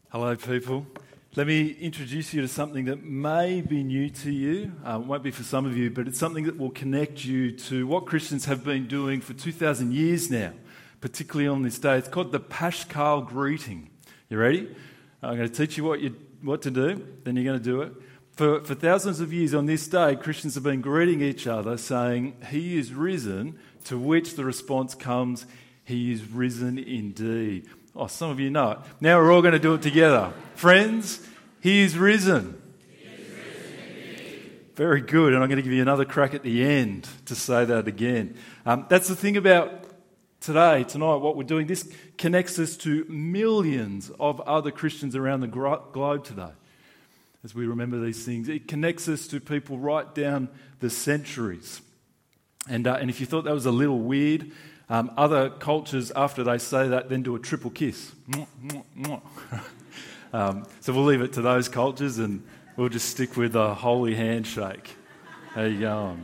Hello, people. Let me introduce you to something that may be new to you. It won't be for some of you, but it's something that will connect you to what Christians have been doing for 2,000 years now, particularly on this day. It's called the Paschal greeting. You ready? I'm going to teach you what to do, then you're going to do it. For thousands of years on this day, Christians have been greeting each other saying, "He is risen," to which the response comes, "He is risen indeed." Oh, some of you know it. Now we're all going to do it together. Friends, He is risen. He is risen indeed. Very good, and I'm going to give you another crack at the end to say that again. That's the thing about tonight, what we're doing. This connects us to millions of other Christians around the globe today. As we remember these things, it connects us to people right down the centuries. And if you thought that was a little weird, other cultures, after they say that, then do a triple kiss. So we'll leave it to those cultures and we'll just stick with a holy handshake. How you going?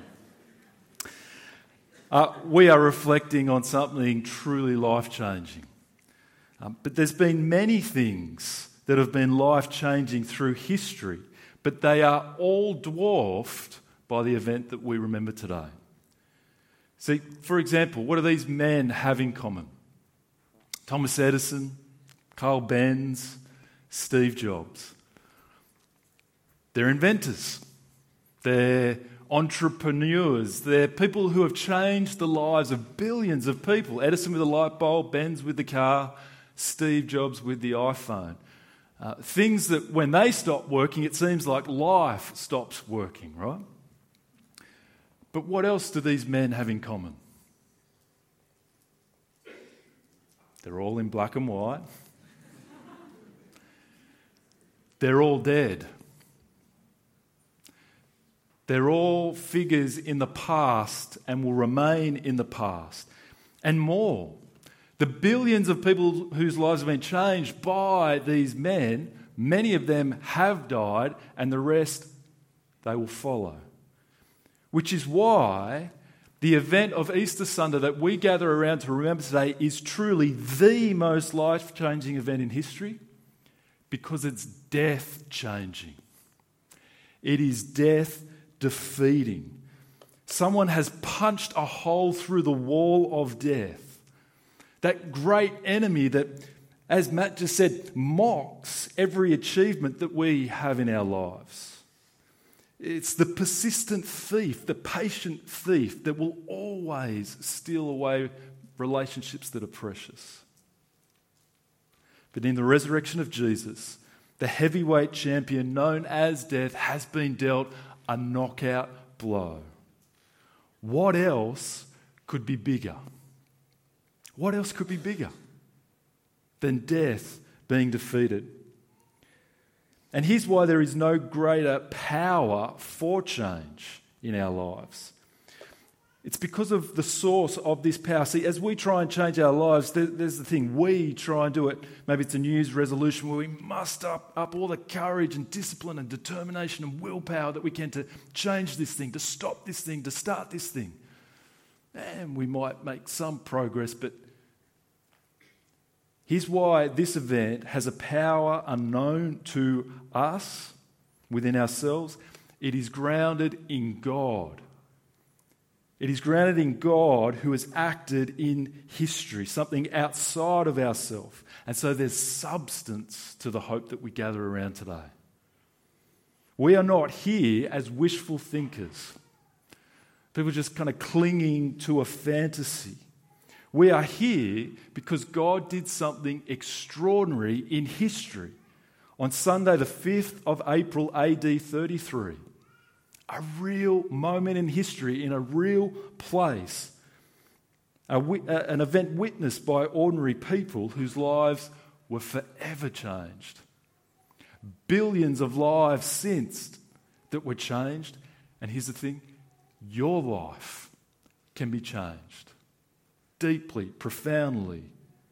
We are reflecting on something truly life-changing. But there's been many things that have been life-changing through history, but they are all dwarfed by the event that we remember today. See, for example, what do these men have in common? Thomas Edison, Carl Benz, Steve Jobs. They're inventors. They're entrepreneurs. They're people who have changed the lives of billions of people. Edison with the light bulb, Benz with the car, Steve Jobs with the iPhone. Things that when they stop working, it seems like life stops working, right? But what else do these men have in common? They're all in black and white. They're all dead. They're all figures in the past and will remain in the past. And more, the billions of people whose lives have been changed by these men, many of them have died, and the rest, they will follow. Which is why the event of Easter Sunday that we gather around to remember today is truly the most life-changing event in history, because it's death-changing. It is death-defeating. Someone has punched a hole through the wall of death. That great enemy that, as Matt just said, mocks every achievement that we have in our lives. It's the persistent thief, the patient thief that will always steal away relationships that are precious. But in the resurrection of Jesus, the heavyweight champion known as death has been dealt a knockout blow. What else could be bigger? What else could be bigger than death being defeated? And here's why there is no greater power for change in our lives. It's because of the source of this power. See, as we try and change our lives, there's the thing, we try and do it. Maybe it's a New Year's resolution where we muster up all the courage and discipline and determination and willpower that we can to change this thing, to stop this thing, to start this thing. And we might make some progress, but here's why this event has a power unknown to us, within ourselves. It is grounded in God. It is grounded in God who has acted in history, something outside of ourselves. And so there's substance to the hope that we gather around today. We are not here as wishful thinkers, people just kind of clinging to a fantasy. We are here because God did something extraordinary in history. On Sunday, the 5th of April, AD 33, a real moment in history in a real place, an event witnessed by ordinary people whose lives were forever changed. Billions of lives since that were changed. And here's the thing, your life can be changed. Deeply, profoundly.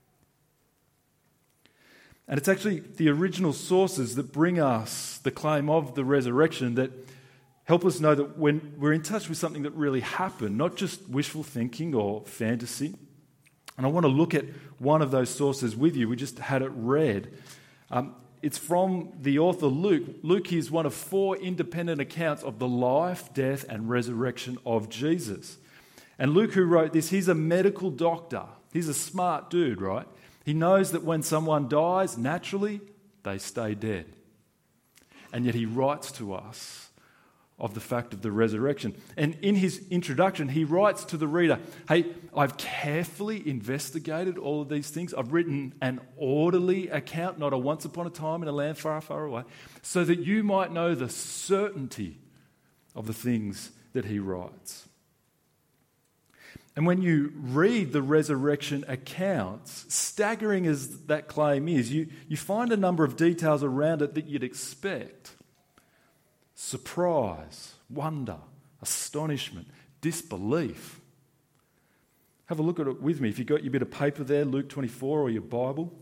And it's actually the original sources that bring us the claim of the resurrection that help us know that when we're in touch with something that really happened, not just wishful thinking or fantasy. And I want to look at one of those sources with you. We just had it read. it's from the author Luke. Luke is one of 4 independent accounts of the life, death, and resurrection of Jesus. And Luke, who wrote this, he's a medical doctor. He's a smart dude, right? He knows that when someone dies, naturally, they stay dead. And yet he writes to us of the fact of the resurrection. And in his introduction, he writes to the reader, hey, I've carefully investigated all of these things. I've written an orderly account, not a once upon a time in a land far, far away, so that you might know the certainty of the things that he writes. And when you read the resurrection accounts, staggering as that claim is, you find a number of details around it that you'd expect. Surprise, wonder, astonishment, disbelief. Have a look at it with me. If you've got your bit of paper there, Luke 24 or your Bible.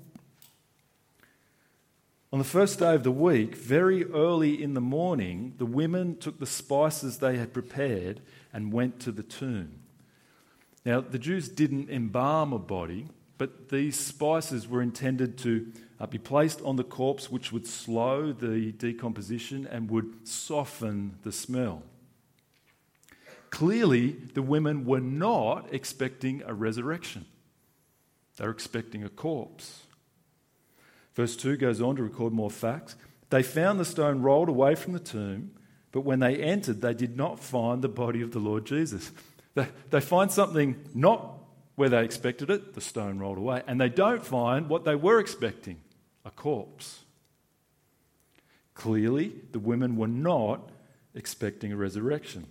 On the first day of the week, very early in the morning, the women took the spices they had prepared and went to the tomb. Now, the Jews didn't embalm a body, but these spices were intended to be placed on the corpse, which would slow the decomposition and would soften the smell. Clearly, the women were not expecting a resurrection. They were expecting a corpse. Verse 2 goes on to record more facts. They found the stone rolled away from the tomb, but when they entered, they did not find the body of the Lord Jesus. They find something not where they expected it, the stone rolled away, and they don't find what they were expecting, a corpse. Clearly, the women were not expecting a resurrection.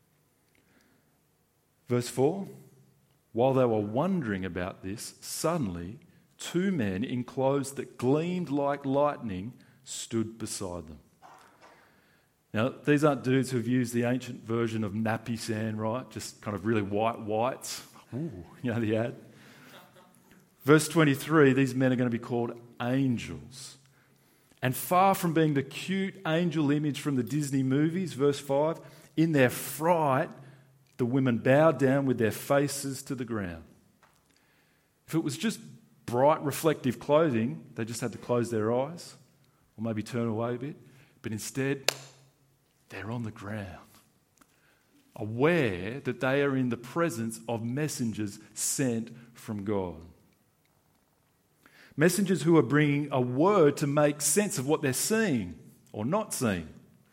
Verse 4, while they were wondering about this, suddenly 2 men in clothes that gleamed like lightning stood beside them. Now, these aren't dudes who've used the ancient version of nappy sand, right? Just kind of really whites. Ooh, you know the ad? Verse 23, these men are going to be called angels. And far from being the cute angel image from the Disney movies, verse 5, in their fright, the women bowed down with their faces to the ground. If it was just bright, reflective clothing, they just had to close their eyes or maybe turn away a bit. But instead, they're on the ground, aware that they are in the presence of messengers sent from God. Messengers who are bringing a word to make sense of what they're seeing or not seeing.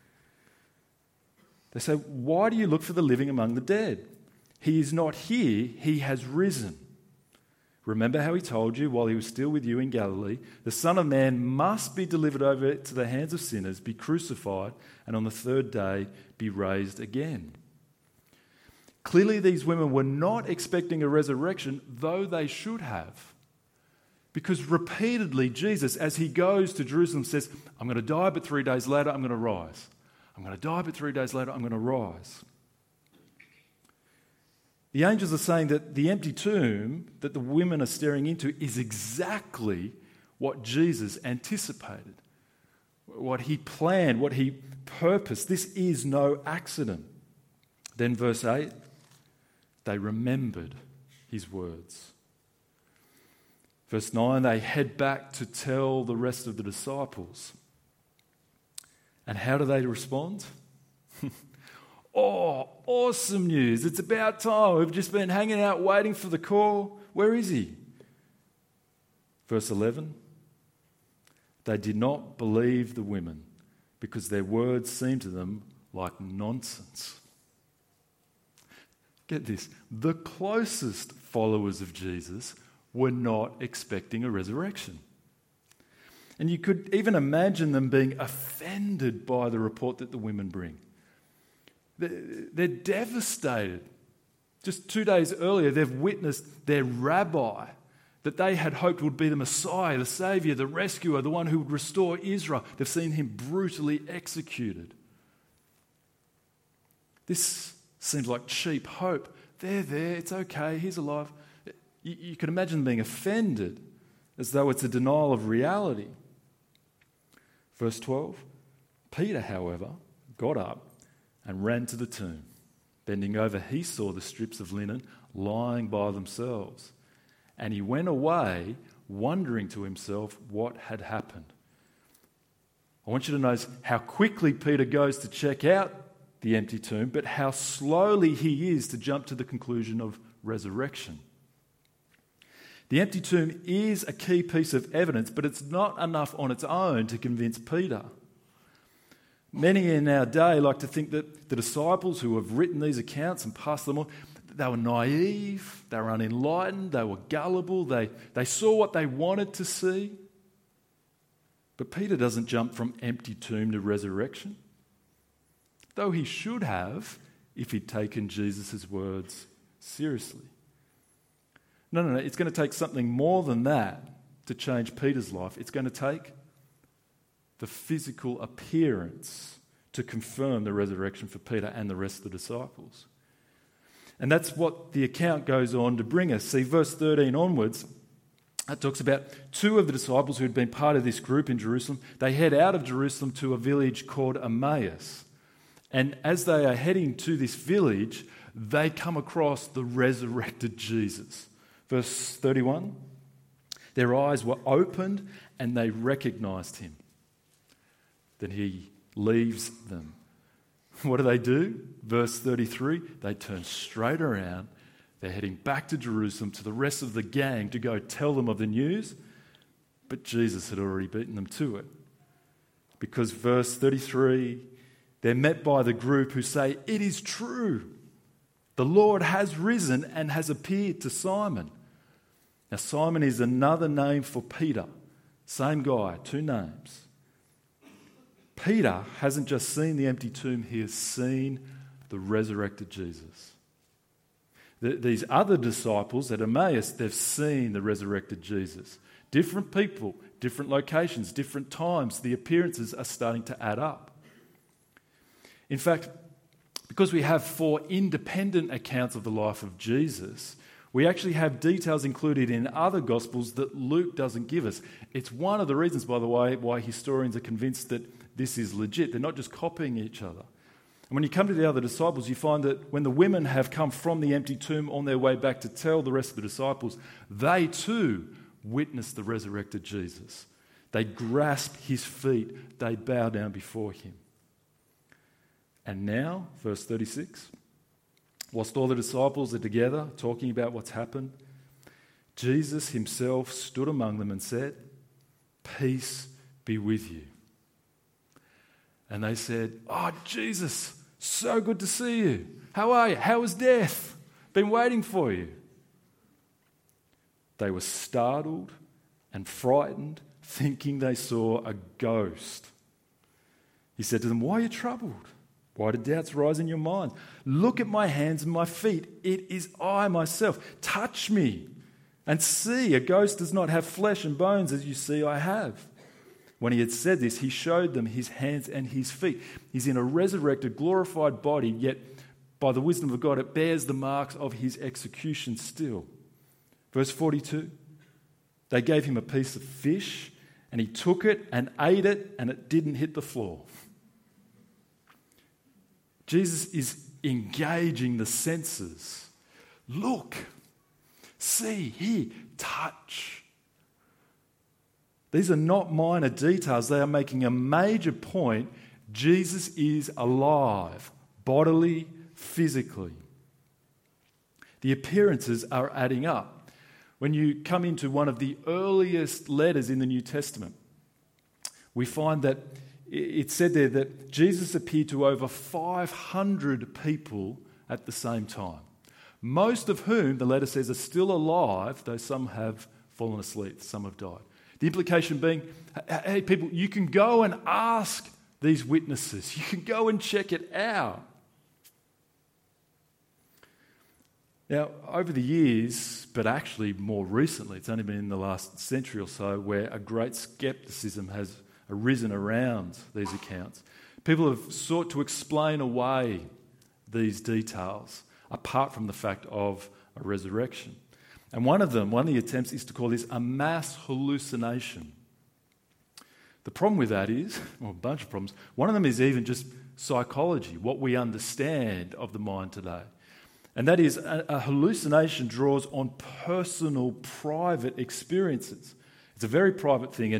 They say, why do you look for the living among the dead? He is not here, he has risen. Remember how he told you while he was still with you in Galilee, the Son of Man must be delivered over to the hands of sinners, be crucified, and on the 3rd day be raised again. Clearly, these women were not expecting a resurrection, though they should have. Because repeatedly, Jesus, as he goes to Jerusalem, says, I'm going to die, but 3 days later, I'm going to rise. I'm going to die, but 3 days later, I'm going to rise. The angels are saying that the empty tomb that the women are staring into is exactly what Jesus anticipated, what he planned, what he purposed. This is no accident. Then verse 8, they remembered his words. Verse 9, they head back to tell the rest of the disciples. And how do they respond? Oh, awesome news. It's about time. We've just been hanging out waiting for the call. Where is he? Verse 11. They did not believe the women because their words seemed to them like nonsense. Get this. The closest followers of Jesus were not expecting a resurrection. And you could even imagine them being offended by the report that the women bring. They're devastated. Just 2 days earlier, they've witnessed their rabbi that they had hoped would be the Messiah, the Saviour, the rescuer, the one who would restore Israel. They've seen him brutally executed. This seems like cheap hope. They're there, it's okay, he's alive. You can imagine them being offended as though it's a denial of reality. Verse 12, Peter, however, got up and ran to the tomb. Bending over, he saw the strips of linen lying by themselves. And he went away, wondering to himself what had happened. I want you to notice how quickly Peter goes to check out the empty tomb, but how slowly he is to jump to the conclusion of resurrection. The empty tomb is a key piece of evidence, but it's not enough on its own to convince Peter. Many in our day like to think that the disciples who have written these accounts and passed them on, they were naive, they were unenlightened, they were gullible, they saw what they wanted to see. But Peter doesn't jump from empty tomb to resurrection, though he should have if he'd taken Jesus' words seriously. No, it's going to take something more than that to change Peter's life. It's going to take the physical appearance to confirm the resurrection for Peter and the rest of the disciples. And that's what the account goes on to bring us. See, verse 13 onwards, it talks about two of the disciples who had been part of this group in Jerusalem. They head out of Jerusalem to a village called Emmaus. And as they are heading to this village, they come across the resurrected Jesus. Verse 31, their eyes were opened and they recognized him. Then he leaves them. What do? Verse 33, they turn straight around. They're heading back to Jerusalem to the rest of the gang to go tell them of the news. But Jesus had already beaten them to it. Because verse 33, they're met by the group who say, "It is true. The Lord has risen and has appeared to Simon." Now, Simon is another name for Peter. Same guy, two names. Peter hasn't just seen the empty tomb, he has seen the resurrected Jesus. These other disciples at Emmaus, they've seen the resurrected Jesus. Different people, different locations, different times, the appearances are starting to add up. In fact, because we have 4 independent accounts of the life of Jesus, we actually have details included in other Gospels that Luke doesn't give us. It's one of the reasons, by the way, why historians are convinced that this is legit. They're not just copying each other. And when you come to the other disciples, you find that when the women have come from the empty tomb on their way back to tell the rest of the disciples, they too witnessed the resurrected Jesus. They grasp his feet. They bow down before him. And now, verse 36, whilst all the disciples are together talking about what's happened, Jesus himself stood among them and said, "Peace be with you." And they said, "Oh, Jesus, so good to see you. How are you? How was death? Been waiting for you." They were startled and frightened, thinking they saw a ghost. He said to them, "Why are you troubled? Why do doubts rise in your mind? Look at my hands and my feet. It is I myself. Touch me and see. A ghost does not have flesh and bones as you see I have." When he had said this, he showed them his hands and his feet. He's in a resurrected, glorified body, yet by the wisdom of God, it bears the marks of his execution still. Verse 42, they gave him a piece of fish, and he took it and ate it, and it didn't hit the floor. Jesus is engaging the senses. Look, see, hear, touch. These are not minor details. They are making a major point. Jesus is alive, bodily, physically. The appearances are adding up. When you come into one of the earliest letters in the New Testament, we find that it said there that Jesus appeared to over 500 people at the same time, most of whom, the letter says, are still alive, though some have fallen asleep, some have died. The implication being, hey, people, you can go and ask these witnesses. You can go and check it out. Now, over the years, but actually more recently, it's only been in the last century or so, where a great skepticism has arisen around these accounts. People have sought to explain away these details apart from the fact of a resurrection. And one of the attempts is to call this a mass hallucination. The problem with that is, well, a bunch of problems. One of them is even just psychology, what we understand of the mind today. And that is a hallucination draws on personal, private experiences. It's a very private thing,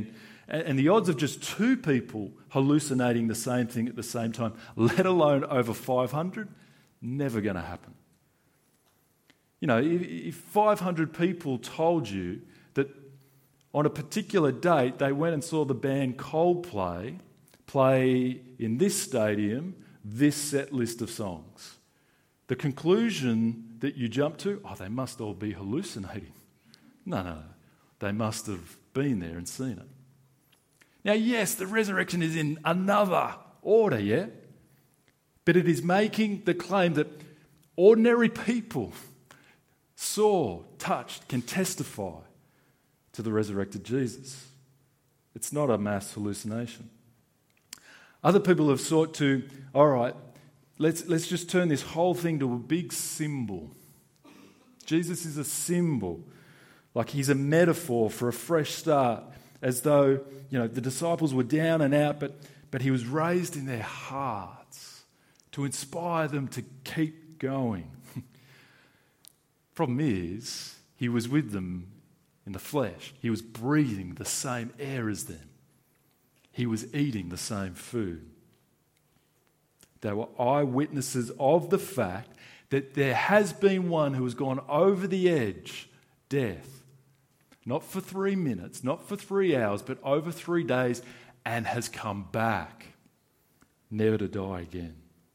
And the odds of just 2 people hallucinating the same thing at the same time, let alone over 500, never going to happen. You know, if 500 people told you that on a particular date they went and saw the band Coldplay play in this stadium this set list of songs, the conclusion that you jump to, they must all be hallucinating. No. They must have been there and seen it. Now, yes, the resurrection is in another order, yeah? But it is making the claim that ordinary people saw, touched, can testify to the resurrected Jesus. It's not a mass hallucination. Other people have sought to, all right, let's just turn this whole thing to a big symbol. Jesus is a symbol, like he's a metaphor for a fresh start, as though, the disciples were down and out, but he was raised in their hearts to inspire them to keep going. Problem is, he was with them in the flesh. He was breathing the same air as them. He was eating the same food. They were eyewitnesses of the fact that there has been one who has gone over the edge, death. Not for 3 minutes, not for 3 hours, but over 3 days, and has come back, never to die again.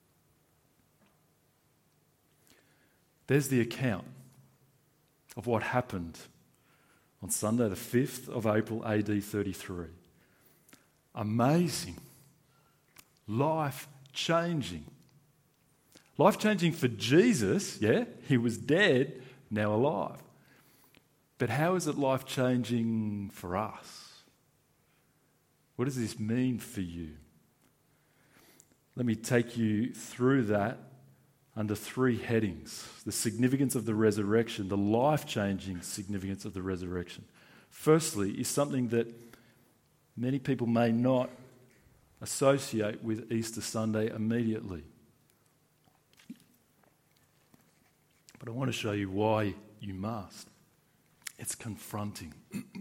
There's the account of what happened on Sunday the 5th of April AD 33. Amazing. Life-changing. Life-changing for Jesus, yeah? He was dead, now alive. But how is it life-changing for us? What does this mean for you? Let me take you through that under 3 headings. The significance of the resurrection, the life-changing significance of the resurrection. Firstly, is something that many people may not associate with Easter Sunday immediately. But I want to show you why you must. It's confronting.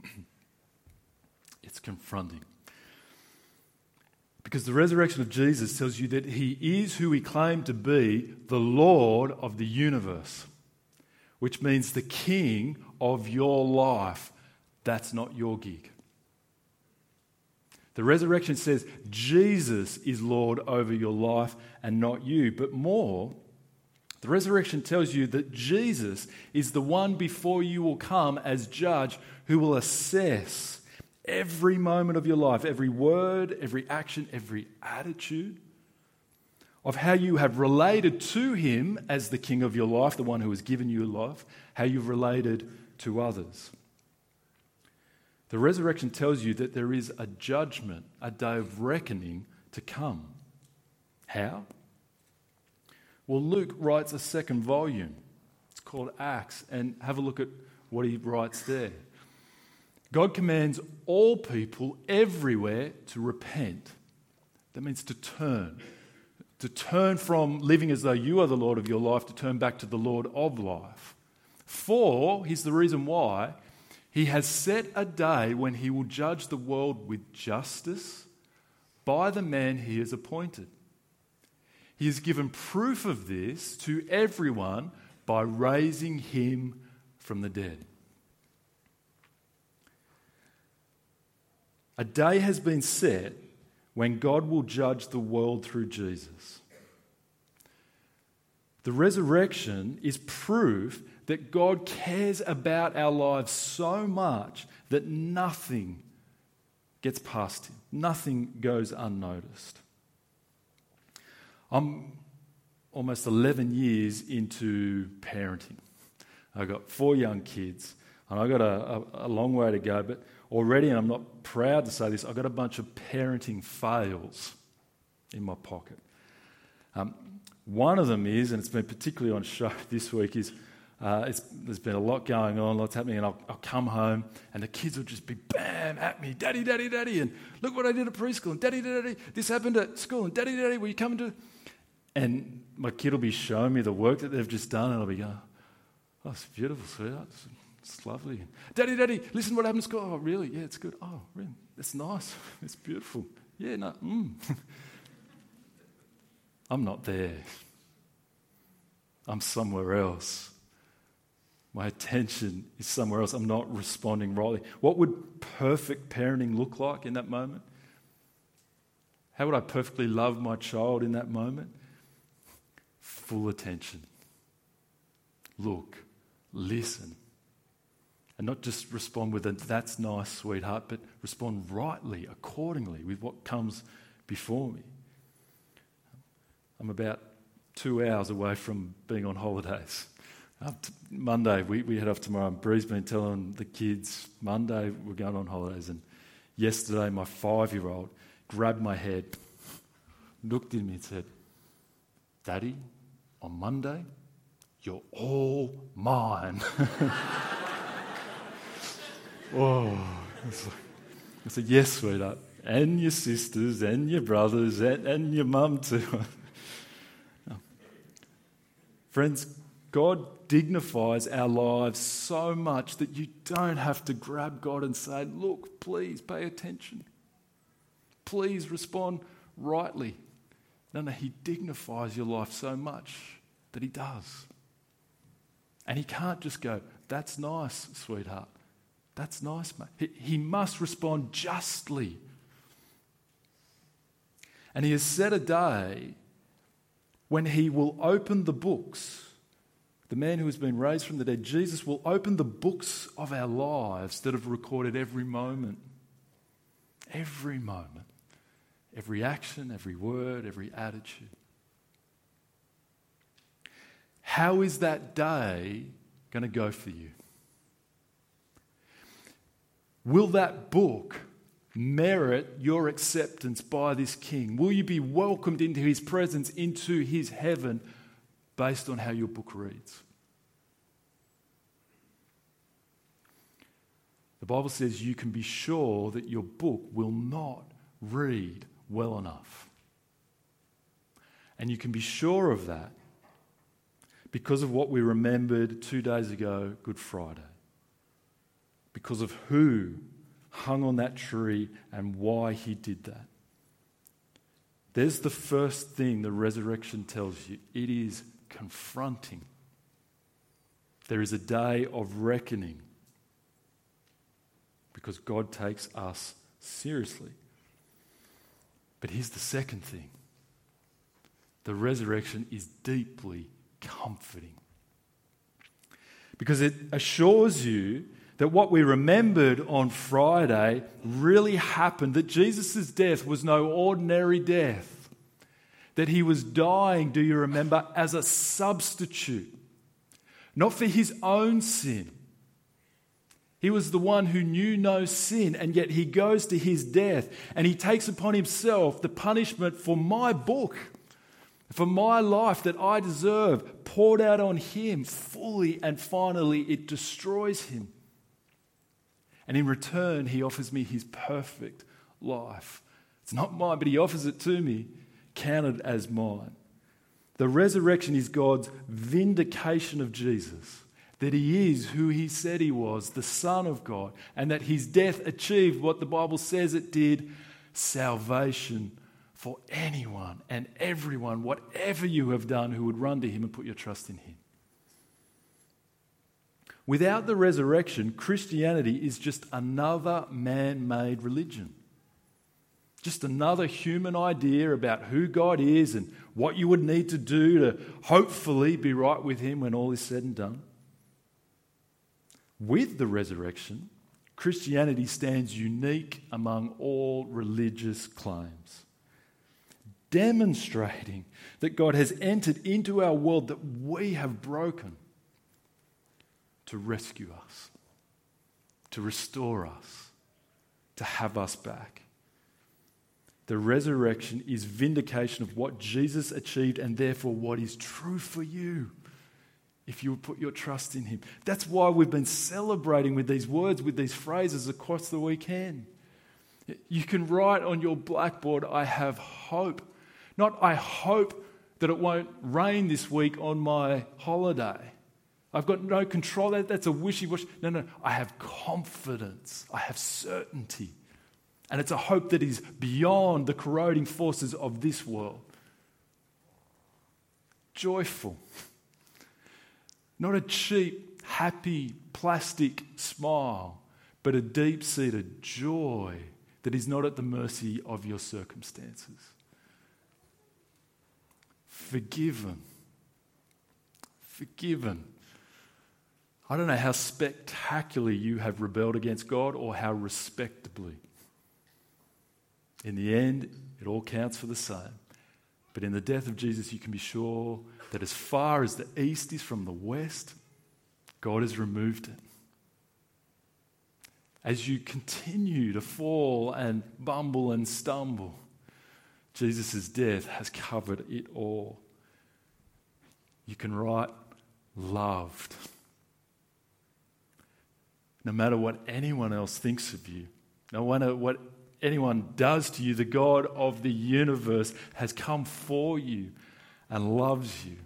It's confronting. Because the resurrection of Jesus tells you that he is who he claimed to be, the Lord of the universe, which means the king of your life. That's not your gig. The resurrection says Jesus is Lord over your life and not you. But more, the resurrection tells you that Jesus is the one before you will come as judge who will assess every moment of your life, every word, every action, every attitude of how you have related to him as the king of your life, the one who has given you life, how you've related to others. The resurrection tells you that there is a judgment, a day of reckoning to come. How? Well, Luke writes a second volume. It's called Acts, and have a look at what he writes there. God commands all people everywhere to repent. That means to turn from living as though you are the Lord of your life to turn back to the Lord of life. For, here's the reason why, he has set a day when he will judge the world with justice by the man he has appointed. He has given proof of this to everyone by raising him from the dead. A day has been set when God will judge the world through Jesus. The resurrection is proof that God cares about our lives so much that nothing gets past him. Nothing goes unnoticed. I'm almost 11 years into parenting. I've got 4 young kids, and I've got a long way to go, but already, and I'm not proud to say this, I've got a bunch of parenting fails in my pocket. One of them is, and it's been particularly on show this week, is there's been a lot going on, lots happening, and I'll come home and the kids will just be bam at me, daddy, daddy, daddy, and look what I did at preschool, and daddy, daddy, this happened at school, and daddy, daddy, will you come to? And my kid will be showing me the work that they've just done, and I'll be going, oh, it's beautiful, sweetheart. it's lovely. Daddy, listen what happened to school. Oh, really? Yeah, it's good. Oh, really? That's nice. It's beautiful. Yeah, no. I'm not there. I'm somewhere else. My attention is somewhere else. I'm not responding rightly. What would perfect parenting look like in that moment? How would I perfectly love my child in that moment? Full attention. Look, listen. And not just respond with a "that's nice, sweetheart," but respond rightly, accordingly, with what comes before me. I'm about 2 hours away from being on holidays. Monday, we head off tomorrow. Bree's been telling the kids, Monday we're going on holidays. And yesterday, my 5-year-old grabbed my head, looked at me and said, "Daddy, on Monday, you're all mine." Oh, I said, "Yes, sweetheart, and your sisters, and your brothers, and your mum too." Friends, God dignifies our lives so much that you don't have to grab God and say, "Look, please pay attention. Please respond rightly." No, He dignifies your life so much that He does. And He can't just go, "That's nice, sweetheart. That's nice, mate." He must respond justly. And He has set a day when He will open the books. The man who has been raised from the dead, Jesus, will open the books of our lives that have recorded every moment, every action, every word, every attitude. How is that day going to go for you? Will that book merit your acceptance by this King? Will you be welcomed into His presence, into His heaven, based on how your book reads? The Bible says you can be sure that your book will not read well enough. And you can be sure of that because of what we remembered 2 days ago, Good Friday. Because of who hung on that tree and why He did that. There's the first thing the resurrection tells you. It is confronting. There is a day of reckoning because God takes us seriously. But here's the second thing. The resurrection is deeply comforting because it assures you that what we remembered on Friday really happened, that Jesus' death was no ordinary death, that He was dying, do you remember, as a substitute, not for His own sin. He was the one who knew no sin, and yet He goes to His death and He takes upon Himself the punishment for my book, for my life that I deserve, poured out on Him fully, and finally it destroys Him. And in return, He offers me His perfect life. It's not mine, but He offers it to me, counted as mine. The resurrection is God's vindication of Jesus, that He is who He said He was, the Son of God, and that His death achieved what the Bible says it did, salvation for anyone and everyone, whatever you have done, who would run to Him and put your trust in Him. Without the resurrection, Christianity is just another man-made religion. Just another human idea about who God is and what you would need to do to hopefully be right with Him when all is said and done. With the resurrection, Christianity stands unique among all religious claims, demonstrating that God has entered into our world that we have broken to rescue us, to restore us, to have us back. The resurrection is vindication of what Jesus achieved and therefore what is true for you if you would put your trust in Him. That's why we've been celebrating with these words, with these phrases across the weekend. You can write on your blackboard, "I have hope." Not, "I hope that it won't rain this week on my holiday." I've got no control. That's a wishy-washy. No. I have confidence. I have certainty. And it's a hope that is beyond the corroding forces of this world. Joyful. Not a cheap, happy, plastic smile, but a deep-seated joy that is not at the mercy of your circumstances. Forgiven. I don't know how spectacularly you have rebelled against God or how respectably. In the end, it all counts for the same. But in the death of Jesus, you can be sure that as far as the east is from the west, God has removed it. As you continue to fall and bumble and stumble, Jesus' death has covered it all. You can write, loved. No matter what anyone else thinks of you, no matter what anyone does to you, the God of the universe has come for you and loves you.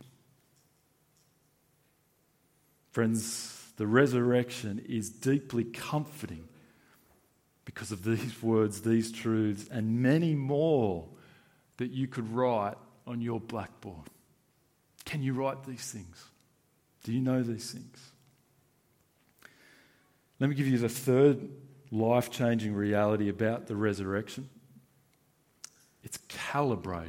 Friends, the resurrection is deeply comforting because of these words, these truths, and many more that you could write on your blackboard. Can you write these things? Do you know these things? Let me give you the third life-changing reality about the resurrection. It's calibrating.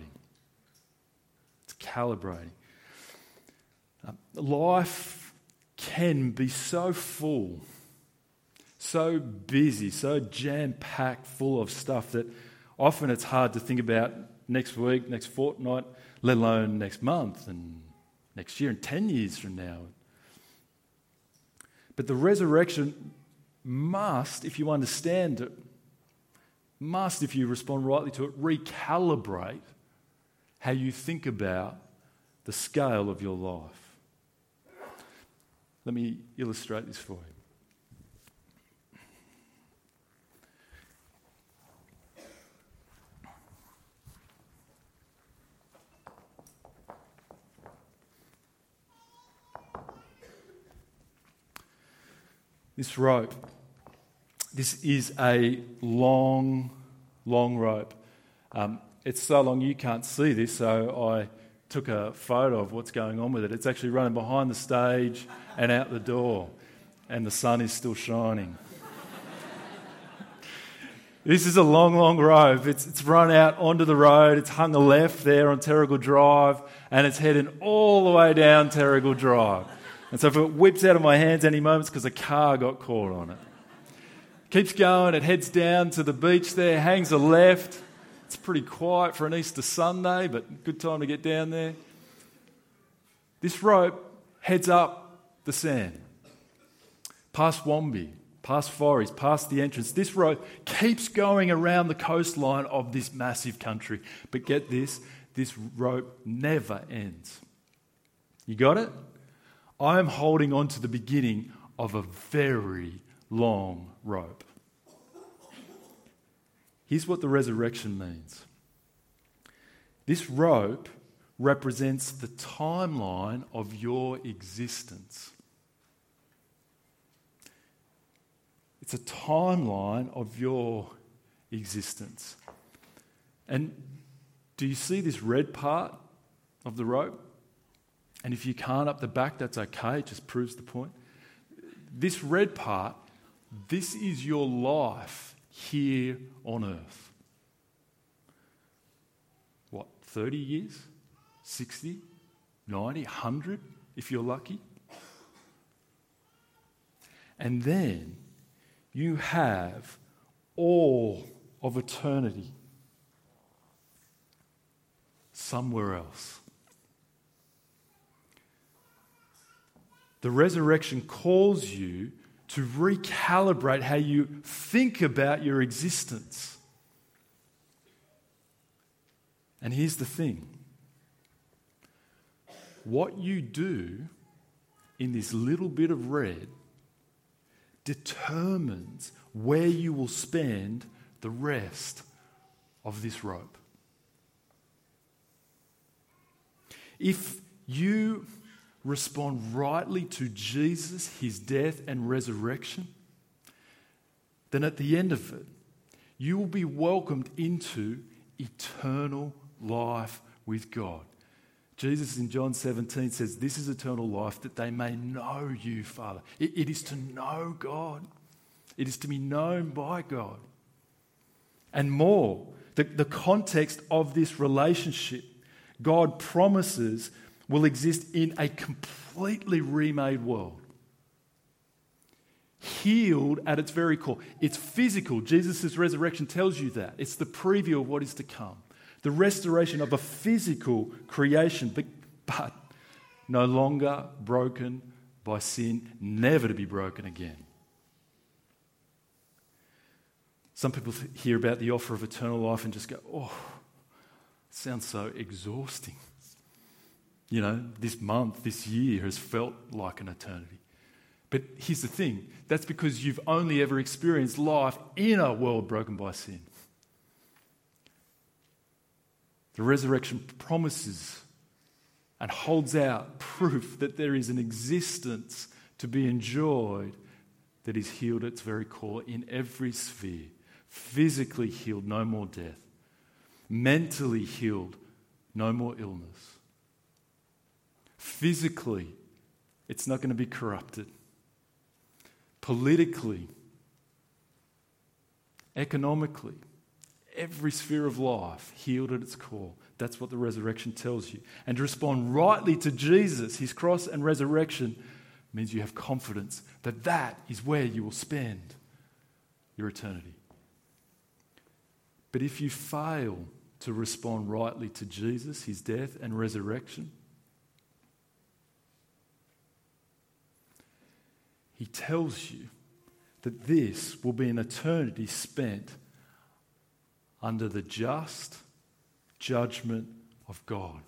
Life can be so full, so busy, so jam-packed full of stuff that often it's hard to think about next week, next fortnight, let alone next month and next year and 10 years from now. But the resurrection must, if you understand it, must, if you respond rightly to it, recalibrate how you think about the scale of your life. Let me illustrate this for you. This rope, this is a long rope. It's so long you can't see this, so I took a photo of what's going on with it. It's actually running behind the stage and out the door, and the sun is still shining. This is a long rope. It's run out onto the road. It's hung a left there on Terrigal Drive, and it's heading all the way down Terrigal Drive. And so if it whips out of my hands any moment, it's because a car got caught on it. Keeps going, it heads down to the beach there, hangs a left. It's pretty quiet for an Easter Sunday, but good time to get down there. This rope heads up the sand, past Wombi, past Forries, past the entrance. This rope keeps going around the coastline of this massive country. But get this rope never ends. You got it? I am holding on to the beginning of a very long rope. Here's what the resurrection means. This rope represents the timeline of your existence. It's a timeline of your existence. And do you see this red part of the rope? And if you can't up the back, that's okay. It just proves the point. This red part, this is your life here on earth. What, 30 years? 60? 90? 100, if you're lucky? And then you have all of eternity somewhere else. The resurrection calls you to recalibrate how you think about your existence. And here's the thing. What you do in this little bit of red determines where you will spend the rest of this rope. If you respond rightly to Jesus, his death and resurrection, then at the end of it, you will be welcomed into eternal life with God. Jesus in John 17 says, this is eternal life, that they may know you, Father. It is to know God. It is to be known by God. And more, the context of this relationship, God promises, will exist in a completely remade world. Healed at its very core. It's physical. Jesus' resurrection tells you that. It's the preview of what is to come. The restoration of a physical creation, but no longer broken by sin, never to be broken again. Some people hear about the offer of eternal life and just go, oh, it sounds so exhausting. You know, this month, this year has felt like an eternity. But here's the thing, that's because you've only ever experienced life in a world broken by sin. The resurrection promises and holds out proof that there is an existence to be enjoyed that is healed at its very core in every sphere. Physically healed, no more death. Mentally healed, no more illness. Physically, it's not going to be corrupted. Politically, economically, every sphere of life healed at its core. That's what the resurrection tells you. And to respond rightly to Jesus, his cross and resurrection, means you have confidence that that is where you will spend your eternity. But if you fail to respond rightly to Jesus, his death and resurrection, he tells you that this will be an eternity spent under the just judgment of God.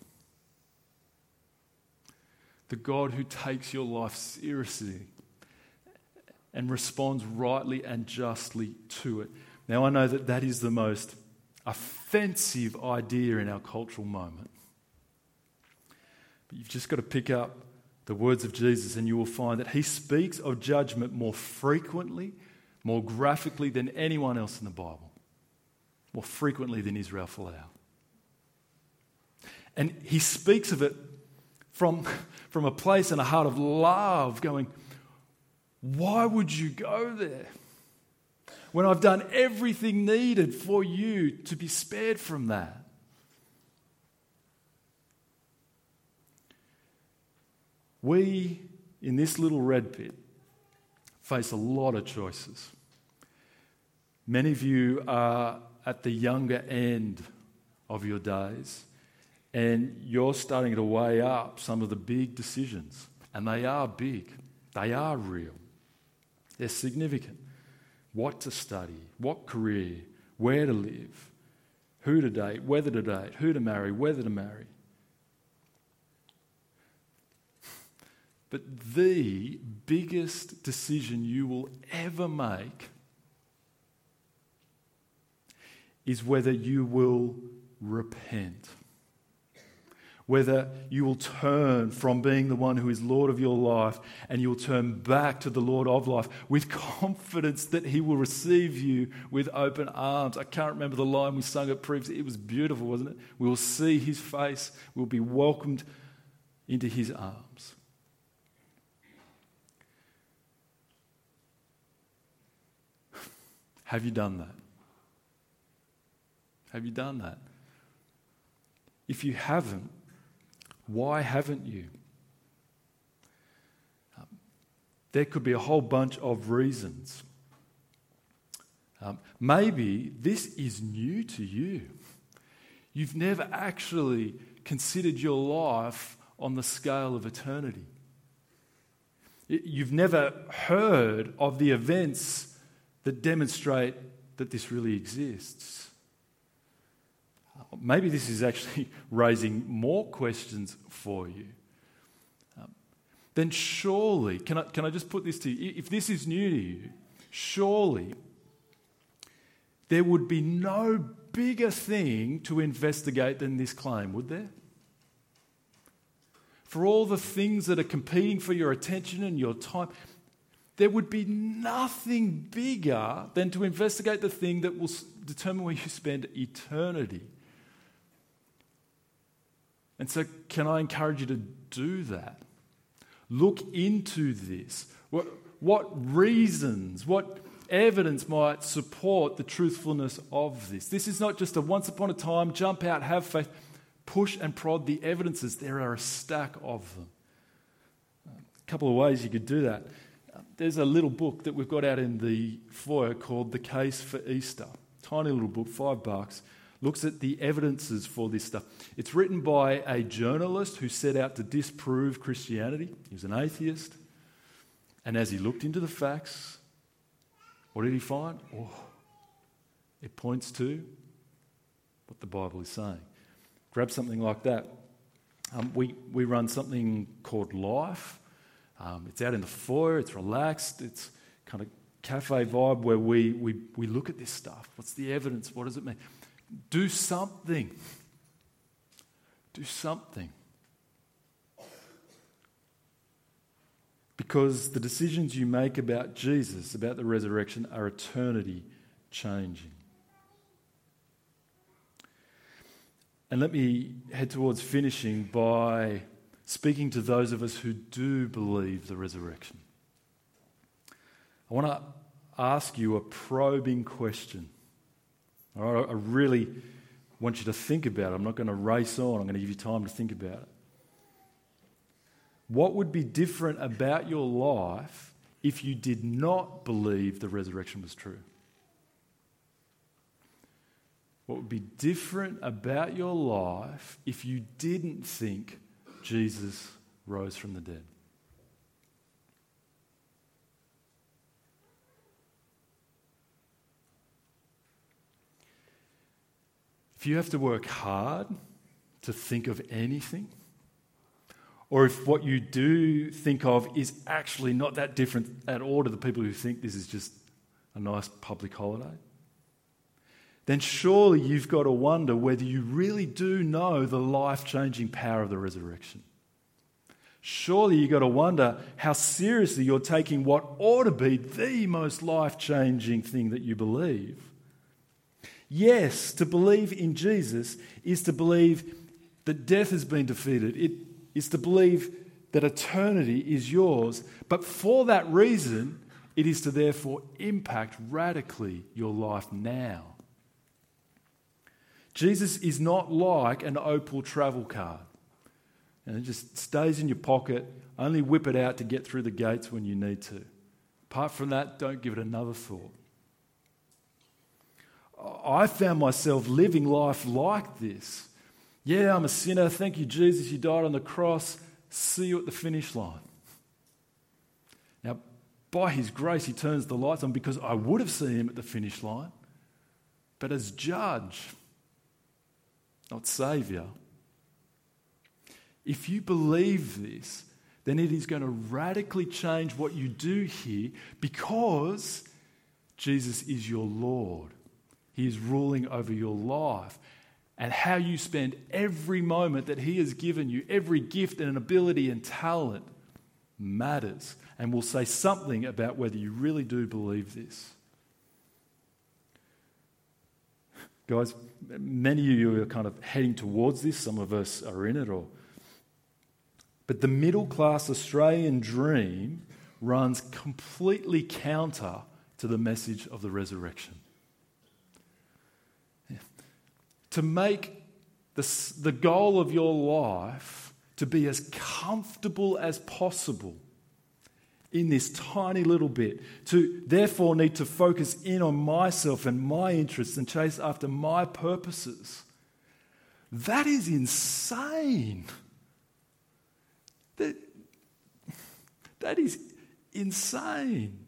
The God who takes your life seriously and responds rightly and justly to it. Now, I know that that is the most offensive idea in our cultural moment. But you've just got to pick up the words of Jesus and you will find that he speaks of judgment more frequently, more graphically than anyone else in the Bible. More frequently than Israel Folau. And he speaks of it from a place and a heart of love, going, why would you go there when I've done everything needed for you to be spared from that? We, in this little red pit, face a lot of choices. Many of you are at the younger end of your days, and you're starting to weigh up some of the big decisions. And they are big. They are real. They're significant. What to study, what career, where to live, who to date, whether to date, who to marry, whether to marry. But the biggest decision you will ever make is whether you will repent. Whether you will turn from being the one who is Lord of your life and you will turn back to the Lord of life with confidence that he will receive you with open arms. I can't remember the line we sung at previously. It was beautiful, wasn't it? We will see his face. We'll be welcomed into his arms. Have you done that? Have you done that? If you haven't, why haven't you? There could be a whole bunch of reasons. Maybe this is new to you. You've never actually considered your life on the scale of eternity. You've never heard of the events that demonstrate that this really exists. Maybe this is actually raising more questions for you. Then surely, can I just put this to you? If this is new to you, surely there would be no bigger thing to investigate than this claim, would there? for all the things that are competing for your attention and your time, there would be nothing bigger than to investigate the thing that will determine where you spend eternity. And so can I encourage you to do that? Look into this. What reasons, what evidence might support the truthfulness of this? This is not just a once upon a time, jump out, have faith, push and prod the evidences. There are a stack of them. A couple of ways you could do that. There's a little book that we've got out in the foyer called The Case for Easter. Tiny little book, $5. Looks at the evidences for this stuff. It's written by a journalist who set out to disprove Christianity. He was an atheist. And as he looked into the facts, what did he find? Oh, it points to what the Bible is saying. Grab something like that. We run something called Life. It's out in the foyer. It's relaxed. It's kind of cafe vibe where we look at this stuff. What's the evidence? What does it mean? Do something. Do something. Because the decisions you make about Jesus, about the resurrection, are eternity changing. And let me head towards finishing by speaking to those of us who do believe the resurrection. I want to ask you a probing question. All right, I really want you to think about it. I'm not going to race on. I'm going to give you time to think about it. What would be different about your life if you did not believe the resurrection was true? What would be different about your life if you didn't think Jesus rose from the dead? If you have to work hard to think of anything, or if what you do think of is actually not that different at all to the people who think this is just a nice public holiday, then surely you've got to wonder whether you really do know the life-changing power of the resurrection. Surely you've got to wonder how seriously you're taking what ought to be the most life-changing thing that you believe. Yes, to believe in Jesus is to believe that death has been defeated. It is to believe that eternity is yours. But for that reason, it is to therefore impact radically your life now. Jesus is not like an Opal travel card. And it just stays in your pocket, only whip it out to get through the gates when you need to. Apart from that, don't give it another thought. I found myself living life like this. Yeah, I'm a sinner. Thank you, Jesus. You died on the cross. See you at the finish line. Now, by his grace, he turns the lights on because I would have seen him at the finish line. But as judge, not saviour, if you believe this, then it is going to radically change what you do here because Jesus is your Lord. He is ruling over your life. And how you spend every moment that he has given you, every gift and ability and talent matters and will say something about whether you really do believe this. Guys, many of you are kind of heading towards this. Some of us are in it. But the middle-class Australian dream runs completely counter to the message of the resurrection. To make the goal of your life to be as comfortable as possible in this tiny little bit, to therefore need to focus in on myself and my interests and chase after my purposes, that is insane. That is insane.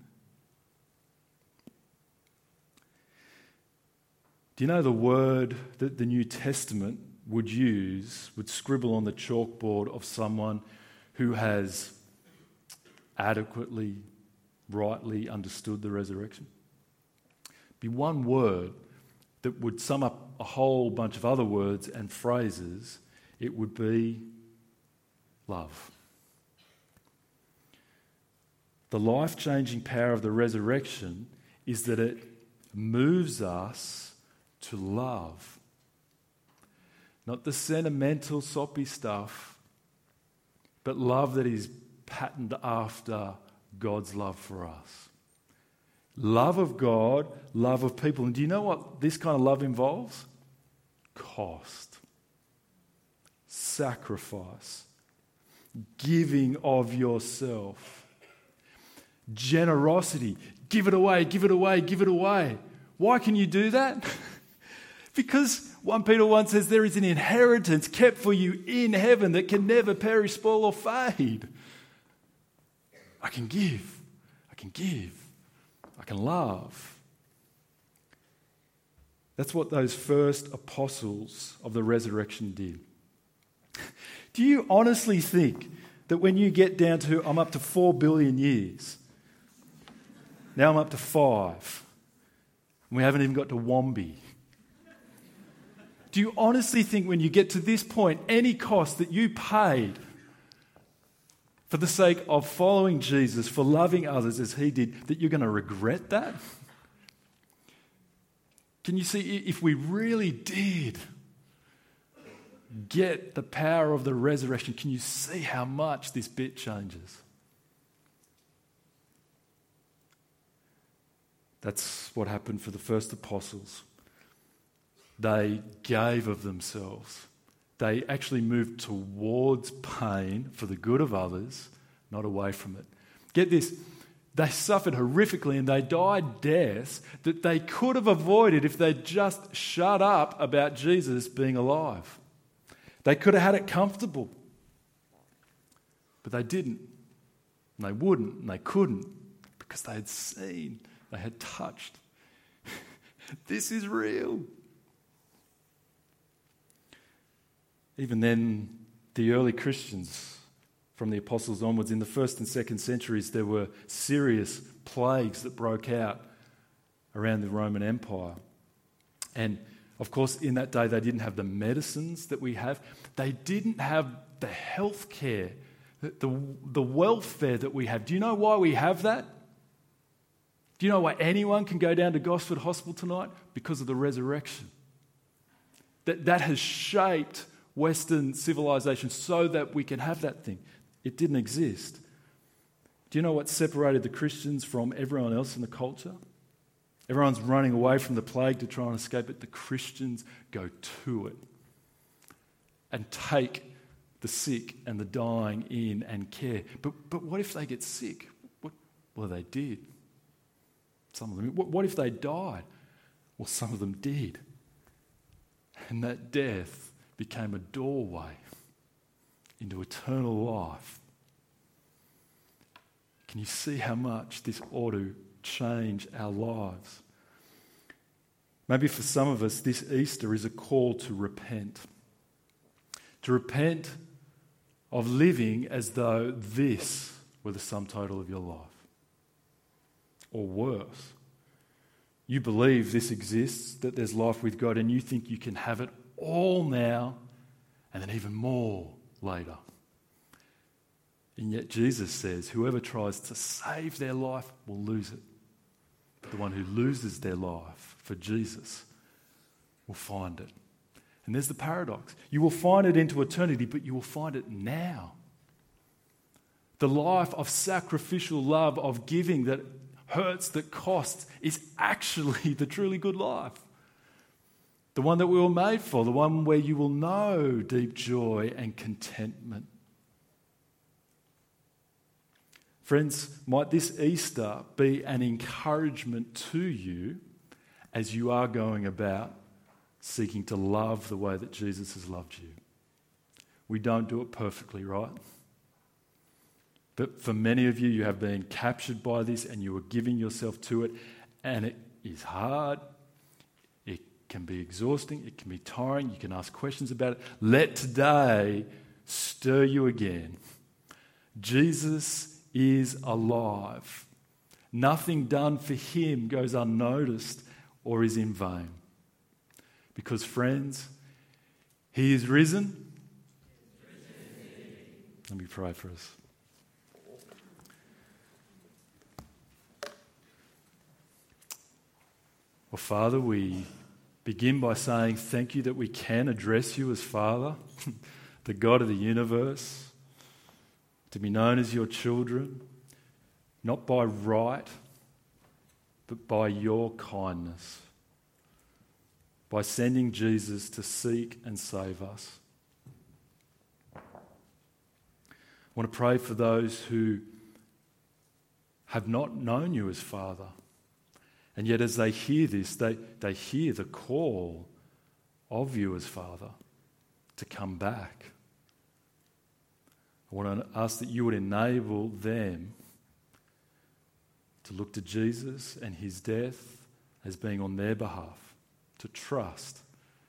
Do you know the word that the New Testament would scribble on the chalkboard of someone who has adequately, rightly understood the resurrection? Be one word that would sum up a whole bunch of other words and phrases. It would be love. The life-changing power of the resurrection is that it moves us to love. Not the sentimental, soppy stuff, but love that is patterned after God's love for us. Love of God, love of people. And do you know what this kind of love involves? Cost, sacrifice, giving of yourself, generosity. Give it away, give it away, give it away. Why can you do that? Because 1 Peter 1 says there is an inheritance kept for you in heaven that can never perish, spoil, or fade. I can give, I can love. That's what those first apostles of the resurrection did. Do you honestly think that when you get down to, I'm up to 4 billion years, now I'm up to 5, and we haven't even got to Wombi. Do you honestly think when you get to this point, any cost that you paid for the sake of following Jesus, for loving others as he did, that you're going to regret that? Can you see, if we really did get the power of the resurrection, can you see how much this bit changes? That's what happened for the first apostles. They gave of themselves. They actually moved towards pain for the good of others, not away from it. Get this, they suffered horrifically and they died deaths that they could have avoided if they'd just shut up about Jesus being alive. They could have had it comfortable, but they didn't, and they wouldn't, and they couldn't, because they had seen, they had touched. This is real. Even then, the early Christians, from the apostles onwards, in the 1st and 2nd centuries, there were serious plagues that broke out around the Roman Empire. And of course, in that day, they didn't have the medicines that we have. They didn't have the health care, the welfare that we have. Do you know why we have that? Do you know why anyone can go down to Gosford Hospital tonight? Because of the resurrection. That has shaped Western civilization so that we can have that thing. It didn't exist. Do you know what separated the Christians from everyone else in the culture? Everyone's running away from the plague to try and escape it. The Christians go to it and take the sick and the dying in and care. But what if they get sick? Well, they did. Some of them. What if they died? Well, some of them did. And that death became a doorway into eternal life. Can you see how much this ought to change our lives? Maybe for some of us, this Easter is a call to repent. To repent of living as though this were the sum total of your life. Or worse, you believe this exists, that there's life with God, and you think you can have it all now and then even more later. And yet Jesus says, whoever tries to save their life will lose it. But the one who loses their life for Jesus will find it. And there's the paradox. You will find it into eternity, but you will find it now. The life of sacrificial love, of giving that hurts, that costs, is actually the truly good life. The one that we were made for, the one where you will know deep joy and contentment. Friends, might this Easter be an encouragement to you as you are going about seeking to love the way that Jesus has loved you. We don't do it perfectly, right? But for many of you, you have been captured by this and you are giving yourself to it, and it is hard. It can be exhausting. It can be tiring. You can ask questions about it. Let today stir you again. Jesus is alive. Nothing done for him goes unnoticed or is in vain. Because, friends, he is risen. Let me pray for us. Well, Father, we begin by saying thank you that we can address you as Father, the God of the universe, to be known as your children, not by right, but by your kindness, by sending Jesus to seek and save us. I want to pray for those who have not known you as Father, and yet as they hear this, they hear the call of you as Father to come back. I want to ask that you would enable them to look to Jesus and his death as being on their behalf, to trust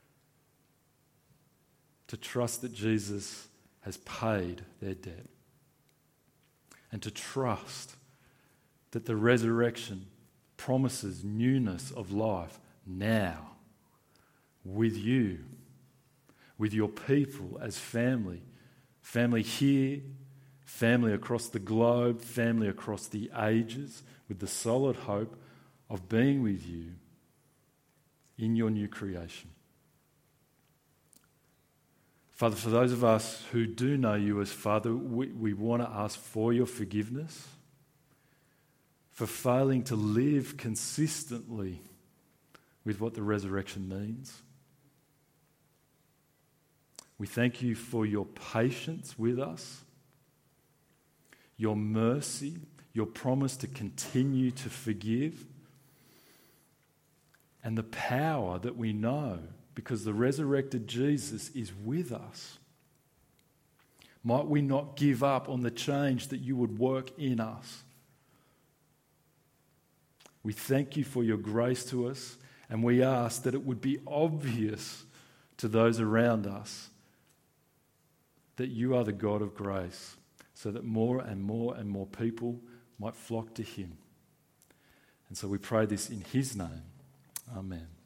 that Jesus has paid their debt, and to trust that the resurrection promises newness of life now with you, with your people as family. Family here, family across the globe, family across the ages, with the solid hope of being with you in your new creation. Father, for those of us who do know you as Father, we want to ask for your forgiveness for failing to live consistently with what the resurrection means. We thank you for your patience with us, your mercy, your promise to continue to forgive, and the power that we know because the resurrected Jesus is with us. Might we not give up on the change that you would work in us. We thank you for your grace to us, and we ask that it would be obvious to those around us that you are the God of grace, so that more and more and more people might flock to him. And so we pray this in his name. Amen.